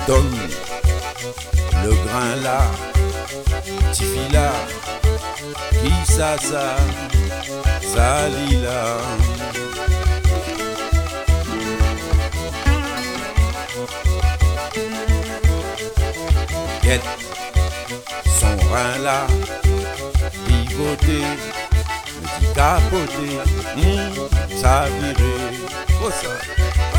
Donne le grain là, Tifi là, qui ça, Sali là. Guette son rein là, pivoté, me dit capoté, ça viré, oh ça.